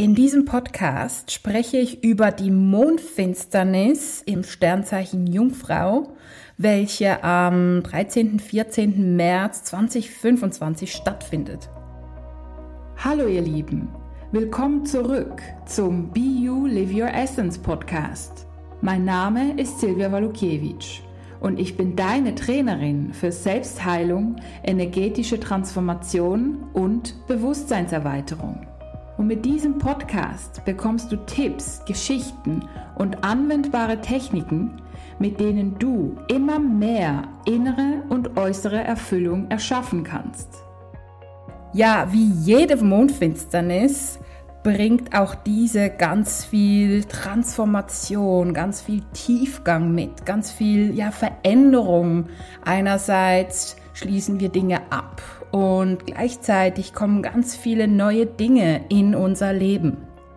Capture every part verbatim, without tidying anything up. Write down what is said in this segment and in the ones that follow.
In diesem Podcast spreche ich über die Mondfinsternis im Sternzeichen Jungfrau, welche am dreizehnten und vierzehnten März zweitausendfünfundzwanzig stattfindet. Hallo ihr Lieben, willkommen zurück zum Be You Live Your Essence Podcast. Mein Name ist Silvia Walukiewicz und ich bin deine Trainerin für Selbstheilung, energetische Transformation und Bewusstseinserweiterung. Und mit diesem Podcast bekommst du Tipps, Geschichten und anwendbare Techniken, mit denen du immer mehr innere und äußere Erfüllung erschaffen kannst. Ja, wie jede Mondfinsternis bringt auch diese ganz viel Transformation, ganz viel Tiefgang mit, ganz viel ja, Veränderung. Einerseits schließen wir Dinge ab und gleichzeitig kommen ganz viele neue Dinge in unser Leben.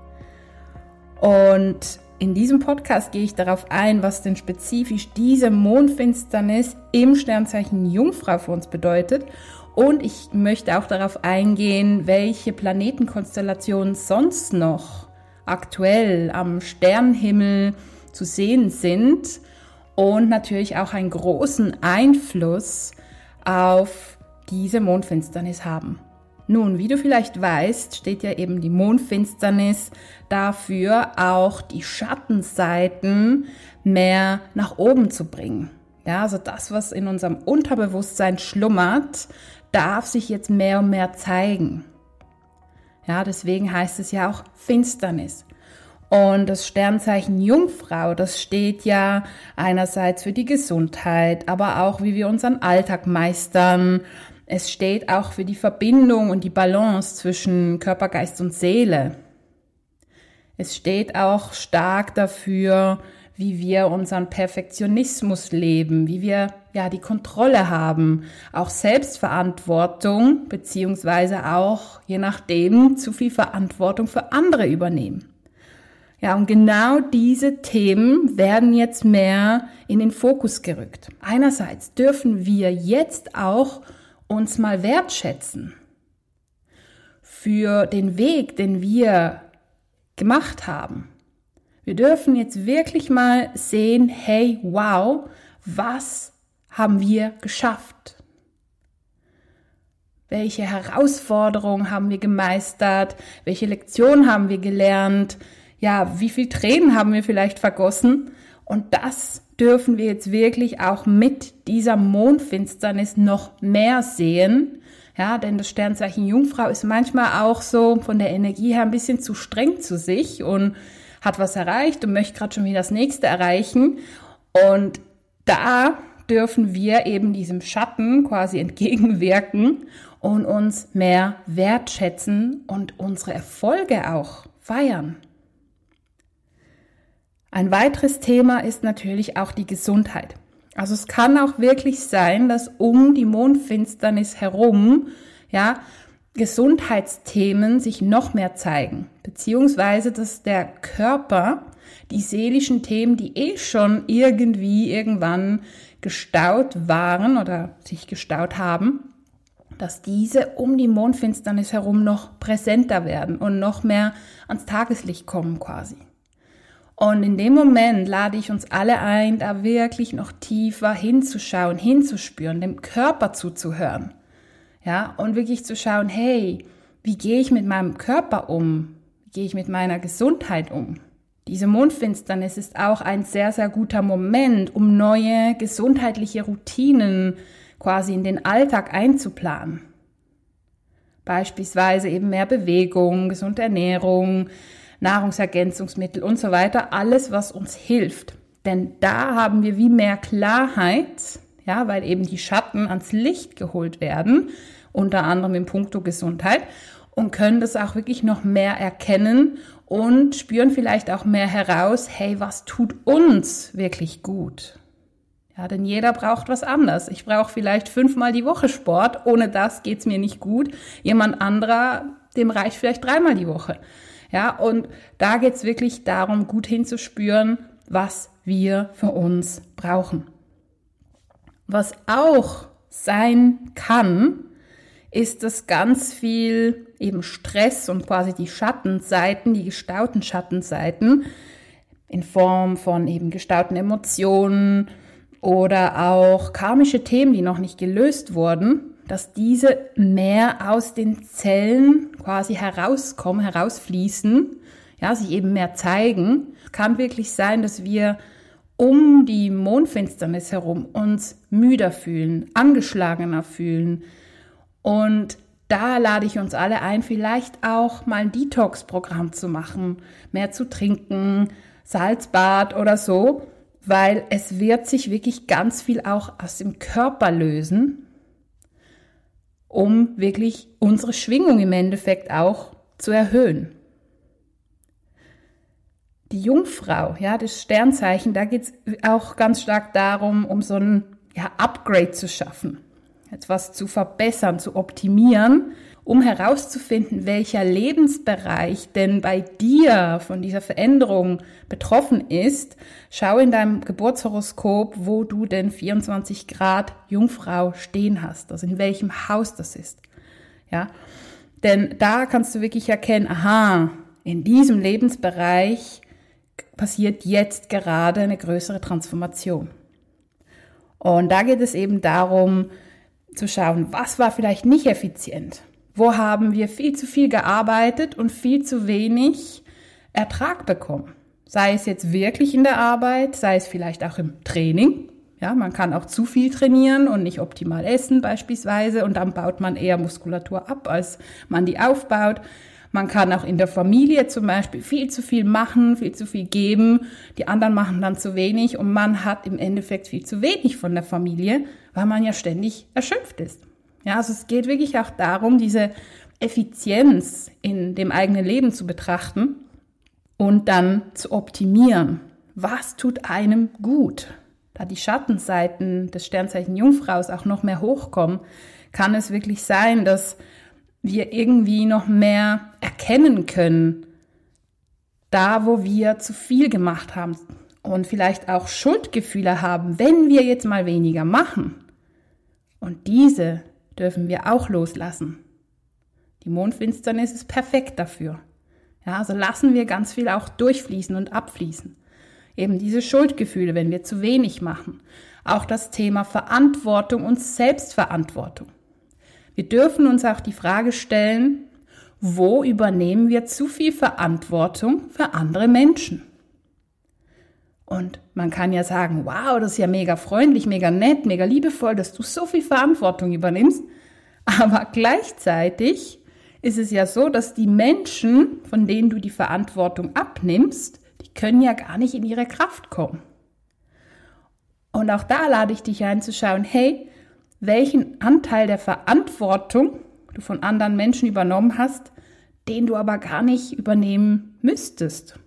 Und in diesem Podcast gehe ich darauf ein, was denn spezifisch diese Mondfinsternis im Sternzeichen Jungfrau für uns bedeutet. Und ich möchte auch darauf eingehen, welche Planetenkonstellationen sonst noch aktuell am Sternenhimmel zu sehen sind und natürlich auch einen großen Einfluss auf diese Mondfinsternis haben. Nun, wie du vielleicht weißt, steht ja eben die Mondfinsternis dafür, auch die Schattenseiten mehr nach oben zu bringen. Ja, also das, was in unserem Unterbewusstsein schlummert, darf sich jetzt mehr und mehr zeigen. Ja, deswegen heißt es ja auch Finsternis. Und das Sternzeichen Jungfrau, das steht ja einerseits für die Gesundheit, aber auch, wie wir unseren Alltag meistern. Es steht auch für die Verbindung und die Balance zwischen Körper, Geist und Seele. Es steht auch stark dafür, wie wir unseren Perfektionismus leben, wie wir ja die Kontrolle haben, auch Selbstverantwortung beziehungsweise auch, je nachdem, zu viel Verantwortung für andere übernehmen. Ja, und genau diese Themen werden jetzt mehr in den Fokus gerückt. Einerseits dürfen wir jetzt auch uns mal wertschätzen für den Weg, den wir gemacht haben. Wir dürfen jetzt wirklich mal sehen, hey, wow, was haben wir geschafft? Welche Herausforderungen haben wir gemeistert? Welche Lektionen haben wir gelernt? Ja, wie viel Tränen haben wir vielleicht vergossen? Und das dürfen wir jetzt wirklich auch mit dieser Mondfinsternis noch mehr sehen. Ja, denn das Sternzeichen Jungfrau ist manchmal auch so von der Energie her ein bisschen zu streng zu sich und hat was erreicht und möchte gerade schon wieder das nächste erreichen. Und da dürfen wir eben diesem Schatten quasi entgegenwirken und uns mehr wertschätzen und unsere Erfolge auch feiern. Ein weiteres Thema ist natürlich auch die Gesundheit. Also es kann auch wirklich sein, dass um die Mondfinsternis herum, ja, Gesundheitsthemen sich noch mehr zeigen, beziehungsweise dass der Körper die seelischen Themen, die eh schon irgendwie irgendwann gestaut waren oder sich gestaut haben, dass diese um die Mondfinsternis herum noch präsenter werden und noch mehr ans Tageslicht kommen quasi. Und in dem Moment lade ich uns alle ein, da wirklich noch tiefer hinzuschauen, hinzuspüren, dem Körper zuzuhören. Ja, und wirklich zu schauen, hey, wie gehe ich mit meinem Körper um? Wie gehe ich mit meiner Gesundheit um? Diese Mondfinsternis ist auch ein sehr, sehr guter Moment, um neue gesundheitliche Routinen quasi in den Alltag einzuplanen. Beispielsweise eben mehr Bewegung, gesunde Ernährung, Nahrungsergänzungsmittel und so weiter, alles, was uns hilft. Denn da haben wir wie mehr Klarheit, ja, weil eben die Schatten ans Licht geholt werden, unter anderem in puncto Gesundheit, und können das auch wirklich noch mehr erkennen und spüren vielleicht auch mehr heraus, hey, was tut uns wirklich gut? Ja, denn jeder braucht was anderes. Ich brauche vielleicht fünfmal die Woche Sport, ohne das geht's mir nicht gut. Jemand anderer, dem reicht vielleicht dreimal die Woche. Ja, und da geht's wirklich darum, gut hinzuspüren, was wir für uns brauchen. Was auch sein kann, ist, dass ganz viel eben Stress und quasi die Schattenseiten, die gestauten Schattenseiten in Form von eben gestauten Emotionen oder auch karmische Themen, die noch nicht gelöst wurden, dass diese mehr aus den Zellen quasi herauskommen, herausfließen, ja, sich eben mehr zeigen. Es kann wirklich sein, dass wir um die Mondfinsternis herum uns müder fühlen, angeschlagener fühlen. Und da lade ich uns alle ein, vielleicht auch mal ein Detox-Programm zu machen, mehr zu trinken, Salzbad oder so, weil es wird sich wirklich ganz viel auch aus dem Körper lösen, um wirklich unsere Schwingung im Endeffekt auch zu erhöhen. Die Jungfrau, ja, das Sternzeichen, da geht es auch ganz stark darum, um so ein ja, Upgrade zu schaffen, etwas zu verbessern, zu optimieren, um herauszufinden, welcher Lebensbereich denn bei dir von dieser Veränderung betroffen ist. Schau in deinem Geburtshoroskop, wo du denn vierundzwanzig Grad Jungfrau stehen hast, also in welchem Haus das ist. Ja, denn da kannst du wirklich erkennen, aha, in diesem Lebensbereich passiert jetzt gerade eine größere Transformation. Und da geht es eben darum, zu schauen, was war vielleicht nicht effizient? Wo haben wir viel zu viel gearbeitet und viel zu wenig Ertrag bekommen? Sei es jetzt wirklich in der Arbeit, sei es vielleicht auch im Training. Ja, man kann auch zu viel trainieren und nicht optimal essen beispielsweise und dann baut man eher Muskulatur ab, als man die aufbaut. Man kann auch in der Familie zum Beispiel viel zu viel machen, viel zu viel geben. Die anderen machen dann zu wenig und man hat im Endeffekt viel zu wenig von der Familie, weil man ja ständig erschöpft ist. Ja, also es geht wirklich auch darum, diese Effizienz in dem eigenen Leben zu betrachten und dann zu optimieren. Was tut einem gut? Da die Schattenseiten des Sternzeichen Jungfraus auch noch mehr hochkommen, kann es wirklich sein, dass wir irgendwie noch mehr erkennen können, da wo wir zu viel gemacht haben und vielleicht auch Schuldgefühle haben, wenn wir jetzt mal weniger machen. Und diese dürfen wir auch loslassen. Die Mondfinsternis ist perfekt dafür. Ja, also lassen wir ganz viel auch durchfließen und abfließen. Eben diese Schuldgefühle, wenn wir zu wenig machen. Auch das Thema Verantwortung und Selbstverantwortung. Wir dürfen uns auch die Frage stellen, wo übernehmen wir zu viel Verantwortung für andere Menschen? Und man kann ja sagen, wow, das ist ja mega freundlich, mega nett, mega liebevoll, dass du so viel Verantwortung übernimmst. Aber gleichzeitig ist es ja so, dass die Menschen, von denen du die Verantwortung abnimmst, die können ja gar nicht in ihre Kraft kommen. Und auch da lade ich dich ein zu schauen, hey, welchen Anteil der Verantwortung du von anderen Menschen übernommen hast, den du aber gar nicht übernehmen müsstest.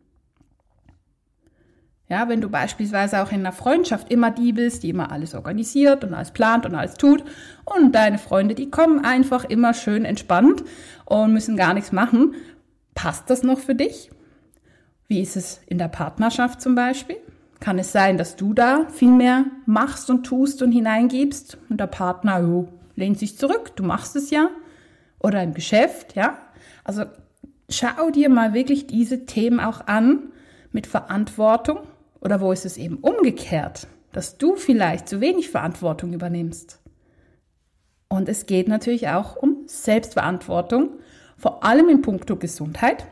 Ja, wenn du beispielsweise auch in einer Freundschaft immer die bist, die immer alles organisiert und alles plant und alles tut und deine Freunde, die kommen einfach immer schön entspannt und müssen gar nichts machen, passt das noch für dich? Wie ist es in der Partnerschaft zum Beispiel? Kann es sein, dass du da viel mehr machst und tust und hineingibst und der Partner oh, lehnt sich zurück, du machst es ja? Oder im Geschäft, ja? Also schau dir mal wirklich diese Themen auch an mit Verantwortung oder wo ist es eben umgekehrt, dass du vielleicht zu wenig Verantwortung übernimmst. Und es geht natürlich auch um Selbstverantwortung, vor allem in puncto Gesundheit,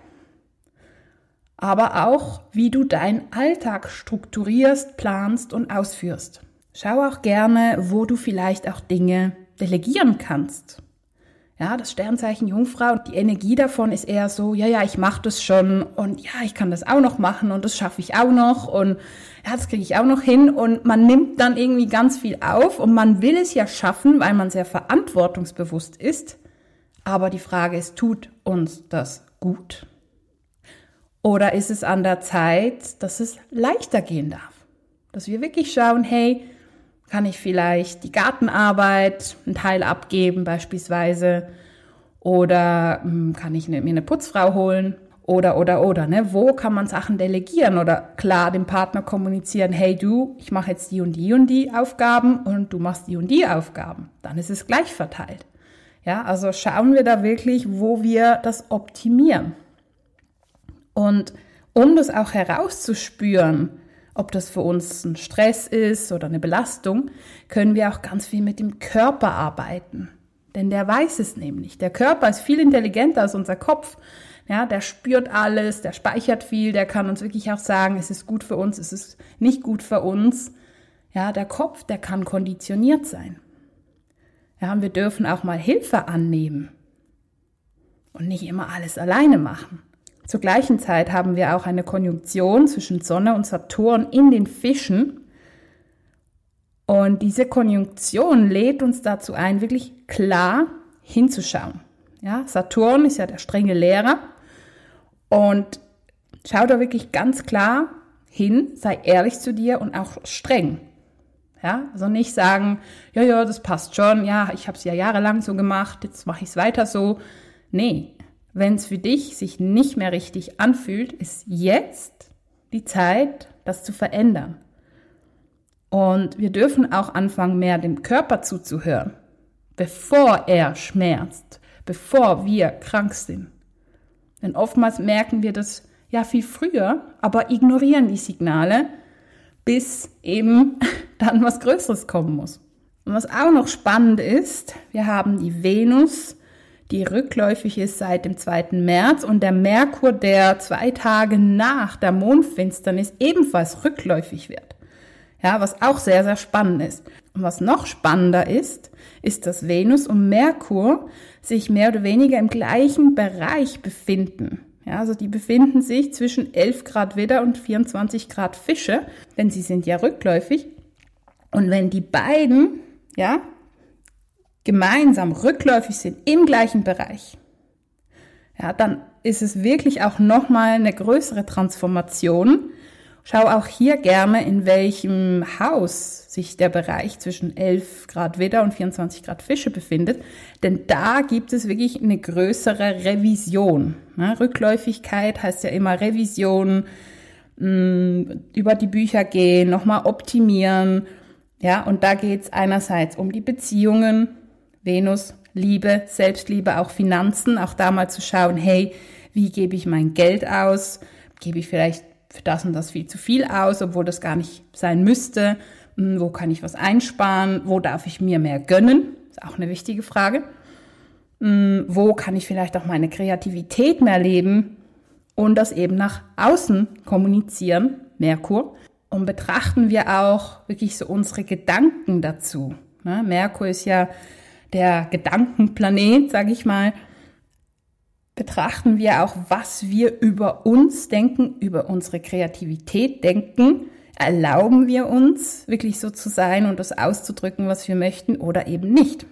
aber auch, wie du deinen Alltag strukturierst, planst und ausführst. Schau auch gerne, wo du vielleicht auch Dinge delegieren kannst. Ja, das Sternzeichen Jungfrau, die Energie davon ist eher so, ja, ja, ich mache das schon und ja, ich kann das auch noch machen und das schaffe ich auch noch und ja, das kriege ich auch noch hin und man nimmt dann irgendwie ganz viel auf und man will es ja schaffen, weil man sehr verantwortungsbewusst ist, aber die Frage ist, tut uns das gut? Oder ist es an der Zeit, dass es leichter gehen darf? Dass wir wirklich schauen, hey, kann ich vielleicht die Gartenarbeit einen Teil abgeben beispielsweise oder mh, kann ich eine, mir eine Putzfrau holen oder, oder, oder. Ne? Wo kann man Sachen delegieren oder klar dem Partner kommunizieren, hey du, ich mache jetzt die und die und die Aufgaben und du machst die und die Aufgaben. Dann ist es gleich verteilt. Ja, also schauen wir da wirklich, wo wir das optimieren. Und um das auch herauszuspüren, ob das für uns ein Stress ist oder eine Belastung, können wir auch ganz viel mit dem Körper arbeiten. Denn der weiß es nämlich. Der Körper ist viel intelligenter als unser Kopf. Ja, der spürt alles, der speichert viel, der kann uns wirklich auch sagen, es ist gut für uns, es ist nicht gut für uns. Ja, der Kopf, der kann konditioniert sein. Ja, und wir dürfen auch mal Hilfe annehmen und nicht immer alles alleine machen. Zur gleichen Zeit haben wir auch eine Konjunktion zwischen Sonne und Saturn in den Fischen. Und diese Konjunktion lädt uns dazu ein, wirklich klar hinzuschauen. Ja, Saturn ist ja der strenge Lehrer. Und schau da wirklich ganz klar hin, sei ehrlich zu dir und auch streng. Ja, also nicht sagen, ja, ja, das passt schon, ja, ich habe es ja jahrelang so gemacht, jetzt mache ich es weiter so. Nee, wenn es für dich sich nicht mehr richtig anfühlt, ist jetzt die Zeit, das zu verändern. Und wir dürfen auch anfangen, mehr dem Körper zuzuhören, bevor er schmerzt, bevor wir krank sind. Denn oftmals merken wir das ja viel früher, aber ignorieren die Signale, bis eben dann was Größeres kommen muss. Und was auch noch spannend ist, wir haben die Venus, die rückläufig ist seit dem zweiten März und der Merkur, der zwei Tage nach der Mondfinsternis ebenfalls rückläufig wird. Ja, was auch sehr, sehr spannend ist. Und was noch spannender ist, ist, dass Venus und Merkur sich mehr oder weniger im gleichen Bereich befinden. Ja, also die befinden sich zwischen elf Grad Widder und vierundzwanzig Grad Fische, denn sie sind ja rückläufig. Und wenn die beiden, ja, gemeinsam rückläufig sind im gleichen Bereich, ja, dann ist es wirklich auch nochmal eine größere Transformation. Schau auch hier gerne, in welchem Haus sich der Bereich zwischen elf Grad Widder und vierundzwanzig Grad Fische befindet, denn da gibt es wirklich eine größere Revision. Ja, Rückläufigkeit heißt ja immer Revision, mh, über die Bücher gehen, nochmal optimieren. Ja, und da geht es einerseits um die Beziehungen, Venus, Liebe, Selbstliebe, auch Finanzen, auch da mal zu schauen, hey, wie gebe ich mein Geld aus? Gebe ich vielleicht für das und das viel zu viel aus, obwohl das gar nicht sein müsste? Wo kann ich was einsparen? Wo darf ich mir mehr gönnen? Ist auch eine wichtige Frage. Wo kann ich vielleicht auch meine Kreativität mehr leben und das eben nach außen kommunizieren? Merkur. Und betrachten wir auch wirklich so unsere Gedanken dazu. Merkur ist ja der Gedankenplanet, sage ich mal. Betrachten wir auch, was wir über uns denken, über unsere Kreativität denken. Erlauben wir uns, wirklich so zu sein und das auszudrücken, was wir möchten, oder eben nicht?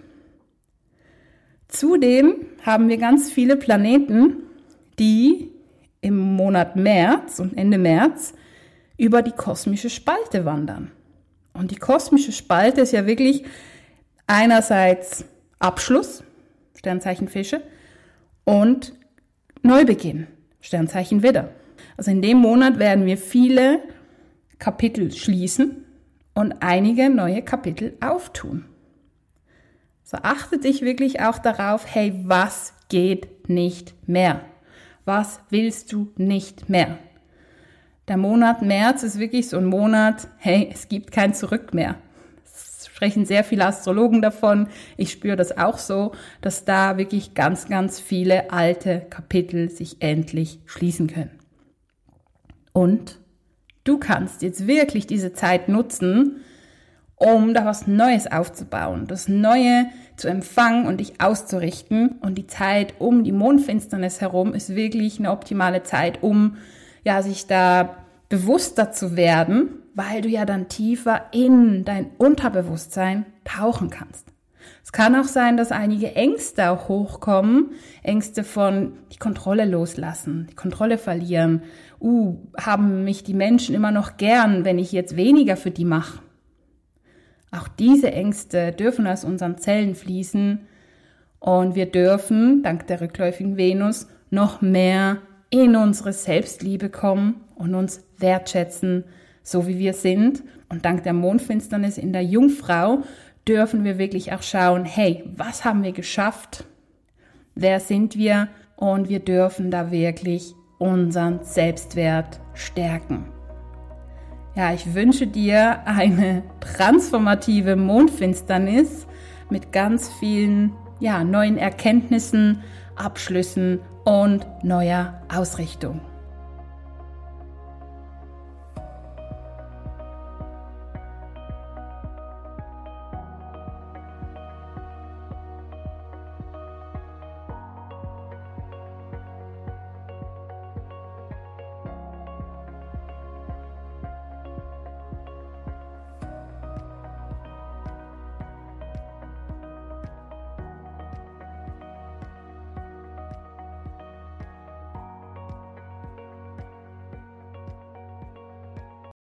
Zudem haben wir ganz viele Planeten, die im Monat März und Ende März über die kosmische Spalte wandern. Und die kosmische Spalte ist ja wirklich einerseits Abschluss, Sternzeichen Fische, und Neubeginn, Sternzeichen Widder. Also in dem Monat werden wir viele Kapitel schließen und einige neue Kapitel auftun. So achte dich wirklich auch darauf, hey, was geht nicht mehr? Was willst du nicht mehr? Der Monat März ist wirklich so ein Monat, hey, es gibt kein Zurück mehr. Es sprechen sehr viele Astrologen davon. Ich spüre das auch so, dass da wirklich ganz, ganz viele alte Kapitel sich endlich schließen können. Und du kannst jetzt wirklich diese Zeit nutzen, um da was Neues aufzubauen, das Neue zu empfangen und dich auszurichten. Und die Zeit um die Mondfinsternis herum ist wirklich eine optimale Zeit, um ja sich da bewusster zu werden, weil du ja dann tiefer in dein Unterbewusstsein tauchen kannst. Es kann auch sein, dass einige Ängste auch hochkommen, Ängste von die Kontrolle loslassen, die Kontrolle verlieren. Uh, haben mich die Menschen immer noch gern, wenn ich jetzt weniger für die mache? Auch diese Ängste dürfen aus unseren Zellen fließen und wir dürfen, dank der rückläufigen Venus, noch mehr in unsere Selbstliebe kommen und uns wertschätzen, so wie wir sind. Und dank der Mondfinsternis in der Jungfrau dürfen wir wirklich auch schauen, hey, was haben wir geschafft? Wer sind wir? Und wir dürfen da wirklich unseren Selbstwert stärken. Ja, ich wünsche dir eine transformative Mondfinsternis mit ganz vielen ja, neuen Erkenntnissen, Abschlüssen und neuer Ausrichtung.